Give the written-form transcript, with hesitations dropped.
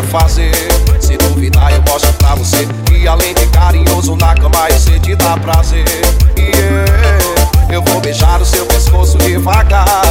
fazer. Se duvidar eu mostro pra você que além de carinhoso na cama eu sei te dar prazer. Yeah. Eu vou beijar o seu pescoço devagar,